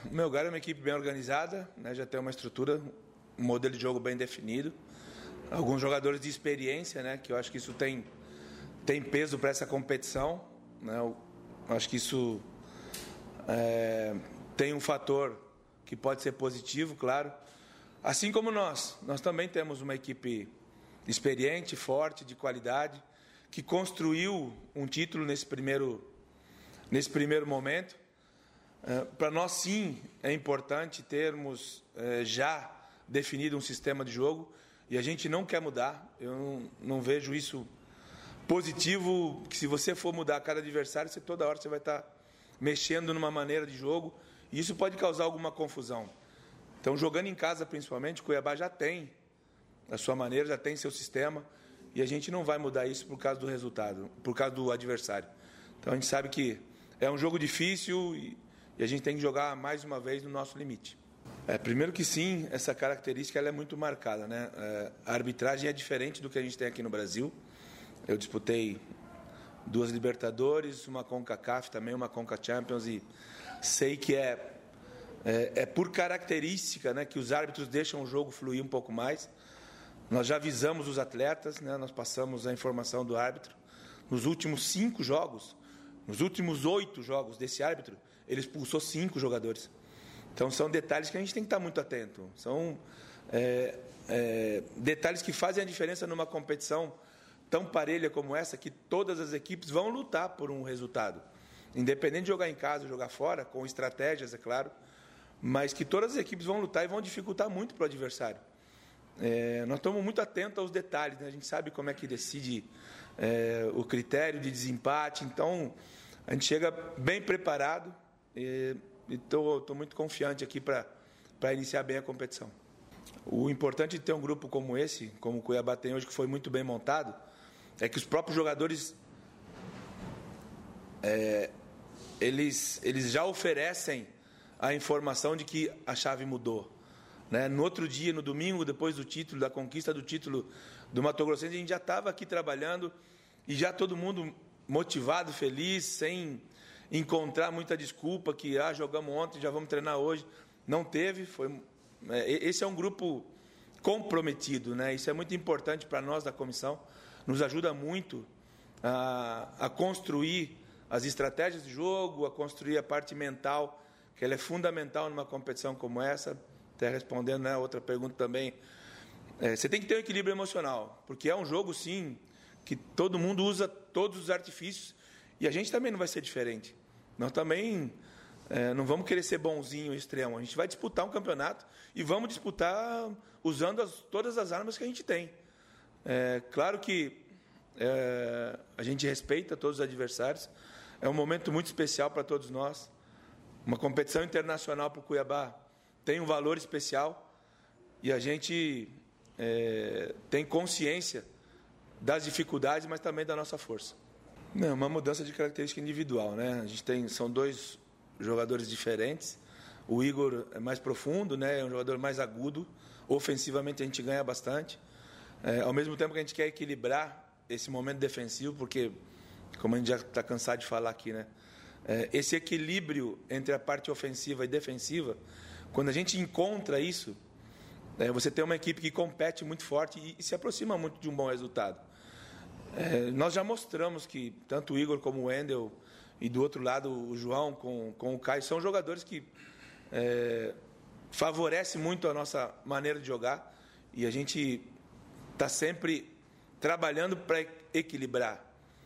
O Melgar é uma equipe bem organizada, né? Já tem uma estrutura, um modelo de jogo bem definido. Alguns jogadores de experiência, né? Que eu acho que isso tem peso para essa competição, né? Eu acho que isso tem um fator que pode ser positivo, claro. Assim como nós também temos uma equipe experiente, forte, de qualidade, que construiu um título nesse primeiro momento. Para nós, sim, é importante termos já definido um sistema de jogo e a gente não quer mudar. Eu não vejo isso positivo, que se você for mudar a cada adversário, toda hora você vai estar mexendo numa maneira de jogo e isso pode causar alguma confusão. Então, jogando em casa, principalmente, o Cuiabá já tem a sua maneira, já tem seu sistema e a gente não vai mudar isso por causa do resultado, por causa do adversário. Então, a gente sabe que é um jogo difícil e a gente tem que jogar mais uma vez no nosso limite. Primeiro que sim, essa característica ela é muito marcada, né? A arbitragem é diferente do que a gente tem aqui no Brasil. Eu disputei 2 Libertadores, uma CONCACAF também, uma CONCA Champions e sei que é por característica, né, que os árbitros deixam o jogo fluir um pouco mais. Nós já avisamos os atletas, né, nós passamos a informação do árbitro. Nos últimos 5 jogos, nos últimos 8 jogos desse árbitro, ele expulsou 5 jogadores. Então, são detalhes que a gente tem que estar muito atento. São detalhes que fazem a diferença numa competição tão parelha como essa, que todas as equipes vão lutar por um resultado. Independente de jogar em casa ou jogar fora, com estratégias, é claro, mas que todas as equipes vão lutar e vão dificultar muito para o adversário. Nós estamos muito atentos aos detalhes, né? A gente sabe como é que decide o critério de desempate, então a gente chega bem preparado e estou muito confiante aqui para iniciar bem a competição. O importante de ter um grupo como esse, como o Cuiabá tem hoje, que foi muito bem montado, é que os próprios jogadores eles já oferecem a informação de que a chave mudou, né? No outro dia, no domingo, depois do título, da conquista do título do Mato Grossense, a gente já estava aqui trabalhando e já todo mundo motivado, feliz, sem encontrar muita desculpa que jogamos ontem, já vamos treinar hoje. Não teve. Esse é um grupo comprometido, né? Isso é muito importante para nós da comissão, nos ajuda muito a construir as estratégias de jogo, a construir a parte mental, que ela é fundamental numa competição como essa. Até respondendo, né, outra pergunta também, você tem que ter um equilíbrio emocional, porque é um jogo, sim, que todo mundo usa todos os artifícios e a gente também não vai ser diferente. Nós também não vamos querer ser bonzinho extremo. A gente vai disputar um campeonato e vamos disputar usando todas as armas que a gente tem. Claro que a gente respeita todos os adversários. É um momento muito especial para todos nós. Uma competição internacional para o Cuiabá tem um valor especial e a gente tem consciência das dificuldades, mas também da nossa força. Não, uma mudança de característica individual, né? A gente são 2 jogadores diferentes. O Igor é mais profundo, né? É um jogador mais agudo. Ofensivamente a gente ganha bastante. Ao mesmo tempo que a gente quer equilibrar esse momento defensivo, porque, como a gente já está cansado de falar aqui, né? Esse equilíbrio entre a parte ofensiva e defensiva, quando a gente encontra isso, você tem uma equipe que compete muito forte e se aproxima muito de um bom resultado. Nós já mostramos que tanto o Igor como o Wendel e do outro lado o João com o Caio são jogadores que favorecem muito a nossa maneira de jogar e a gente está sempre trabalhando para equilibrar.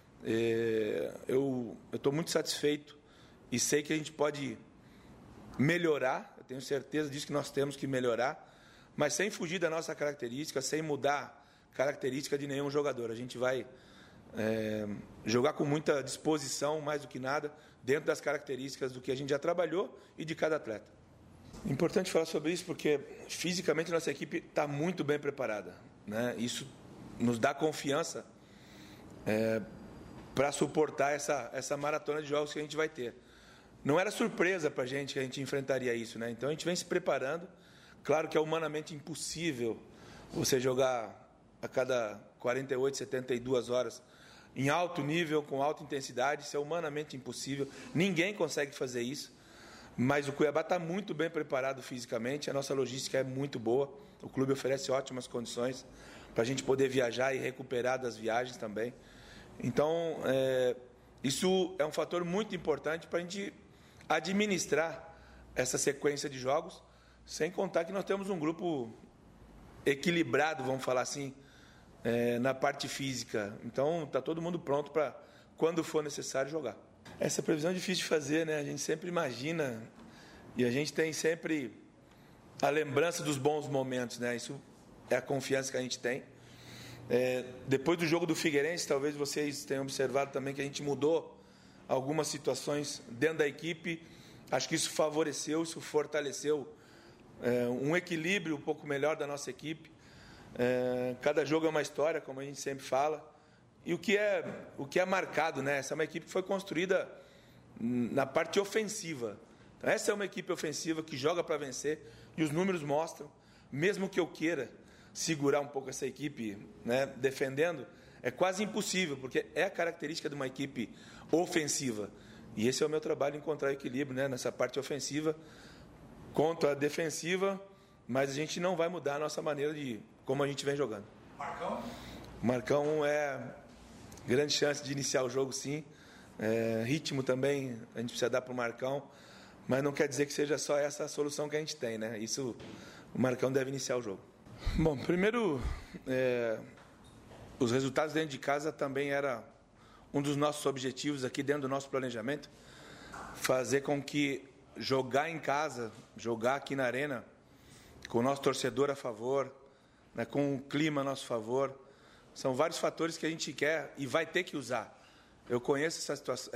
Eu estou muito satisfeito e sei que a gente pode melhorar, eu tenho certeza disso, que nós temos que melhorar, mas sem fugir da nossa característica, sem mudar característica de nenhum jogador. A gente vai jogar com muita disposição, mais do que nada, dentro das características do que a gente já trabalhou e de cada atleta. Importante falar sobre isso porque fisicamente nossa equipe está muito bem preparada, né? Isso nos dá confiança para suportar essa maratona de jogos que a gente vai ter. Não era surpresa para a gente que a gente enfrentaria isso, né? Então a gente vem se preparando. Claro que é humanamente impossível você jogar a cada 48, 72 horas em alto nível, com alta intensidade. Isso é humanamente impossível. Ninguém consegue fazer isso. Mas o Cuiabá está muito bem preparado fisicamente, a nossa logística é muito boa, o clube oferece ótimas condições para a gente poder viajar e recuperar das viagens também. Então, isso é um fator muito importante para a gente administrar essa sequência de jogos, sem contar que nós temos um grupo equilibrado, vamos falar assim, na parte física. Então, está todo mundo pronto para, quando for necessário, jogar. Essa previsão é difícil de fazer, né? A gente sempre imagina e a gente tem sempre a lembrança dos bons momentos, né? Isso é a confiança que a gente tem. Depois do jogo do Figueirense, talvez vocês tenham observado também que a gente mudou algumas situações dentro da equipe. Acho que isso favoreceu, isso fortaleceu um equilíbrio um pouco melhor da nossa equipe. Cada jogo é uma história, como a gente sempre fala. E o que é marcado, né? Essa é uma equipe que foi construída na parte ofensiva. Então, essa é uma equipe ofensiva que joga para vencer e os números mostram, mesmo que eu queira segurar um pouco essa equipe, né, defendendo, é quase impossível, porque é a característica de uma equipe ofensiva. E esse é o meu trabalho, encontrar o equilíbrio, né, nessa parte ofensiva contra a defensiva, mas a gente não vai mudar a nossa maneira de como a gente vem jogando. Marcão é grande chance de iniciar o jogo, sim. Ritmo também a gente precisa dar para o Marcão, mas não quer dizer que seja só essa a solução que a gente tem, né? Isso, o Marcão deve iniciar o jogo. Bom, primeiro, os resultados dentro de casa também era um dos nossos objetivos aqui dentro do nosso planejamento, fazer com que jogar em casa, jogar aqui na Arena, com o nosso torcedor a favor, né, com o clima a nosso favor, são vários fatores que a gente quer e vai ter que usar. Eu conheço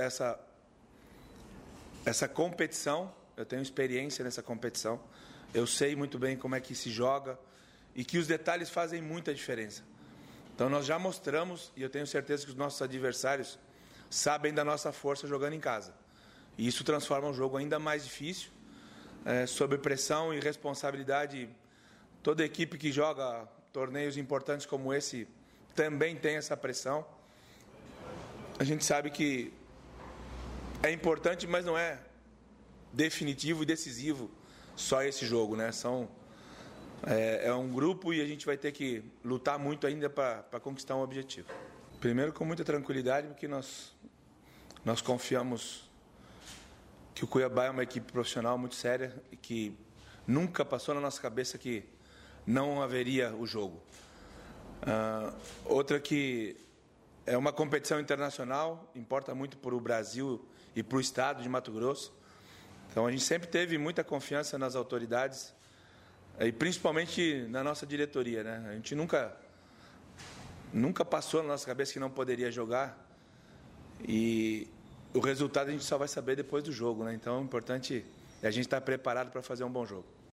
essa competição, eu tenho experiência nessa competição, eu sei muito bem como é que se joga e que os detalhes fazem muita diferença. Então nós já mostramos, e eu tenho certeza que os nossos adversários sabem da nossa força jogando em casa. E isso transforma o jogo ainda mais difícil, sob pressão e responsabilidade. Toda equipe que joga torneios importantes como esse também tem essa pressão. A gente sabe que é importante, mas não é definitivo e decisivo só esse jogo, né? É um grupo e a gente vai ter que lutar muito ainda para conquistar um objetivo. Primeiro, com muita tranquilidade, porque nós confiamos que o Cuiabá é uma equipe profissional muito séria e que nunca passou na nossa cabeça que não haveria o jogo. Outra que é uma competição internacional, importa muito para o Brasil e para o estado de Mato Grosso. Então a gente sempre teve muita confiança nas autoridades e principalmente na nossa diretoria, né? A gente nunca passou na nossa cabeça que não poderia jogar e o resultado a gente só vai saber depois do jogo, né? Então o importante é a gente estar preparado para fazer um bom jogo.